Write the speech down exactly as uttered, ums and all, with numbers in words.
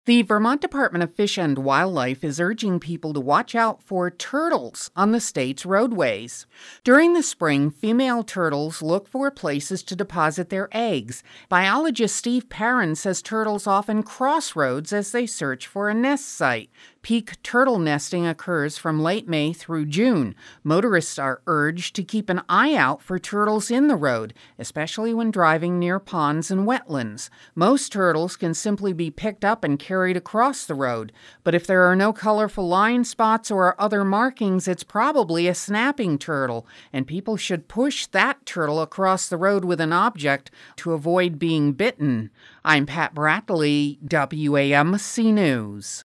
The Vermont Department of Fish and Wildlife is urging people to watch out for turtles on the state's roadways. During the spring, female turtles look for places to deposit their eggs. Biologist Steve Perrin says turtles often cross roads as they search for a nest site. Peak turtle nesting occurs from late May through June. Motorists are urged to keep an eye out for turtles in the road, especially when driving near ponds and wetlands. Most turtles can simply be picked up and carried across the road, but if there are no colorful line spots or other markings, it's probably a snapping turtle, and people should push that turtle across the road with an object to avoid being bitten. I'm Pat Bradley, W A M C News.